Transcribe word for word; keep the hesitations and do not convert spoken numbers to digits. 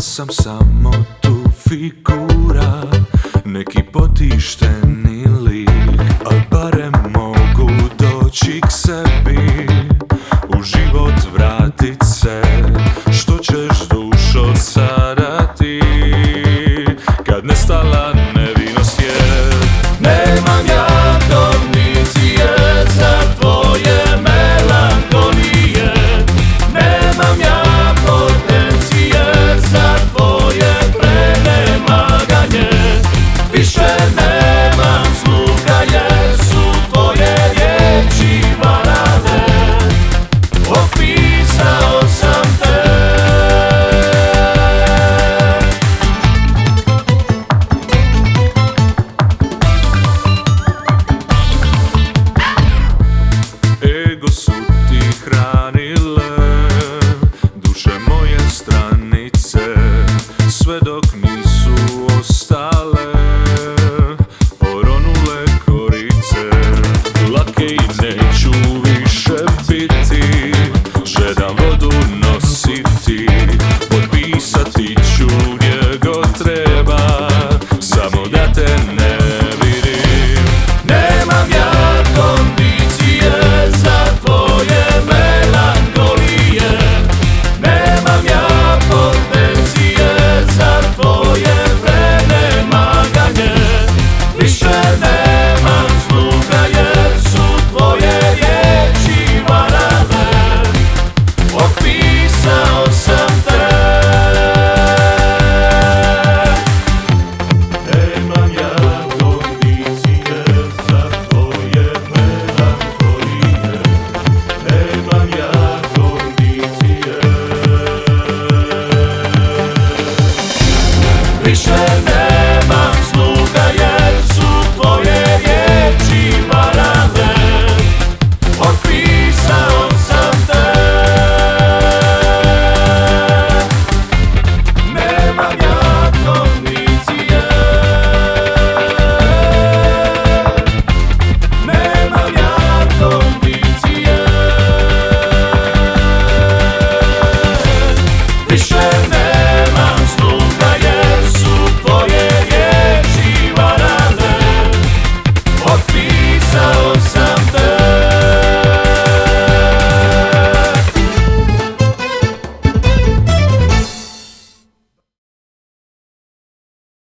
sam samo tu figura, neki potišteni lik, al barem mogu doći k sebi, u život vratit se. Što ćeš dušo sada ti, kad nestala nevinost je? Nemam ja kondicije za tvoje melankolije, nemam ja potencije za tvoje prenemaganje, više nemam sluha jer su tvoje riječi varane, opisao sam te. Ego su ti hranile duše moje stranice, sve dok nisu ostale poronule korice. Lake i neću više biti, žedam vodu nositi, potpisati ću gdje god treba, samo da te ne vidim. Nemam ja kondicije za tvoje melankolije, nemam ja potencije za tvoje prenemaganje, više nemam sluha jer su tvoje riječi varane, opisao sam te. Nemam ja kondicije za tvoje melankolije, nemam ja kondicije, više ne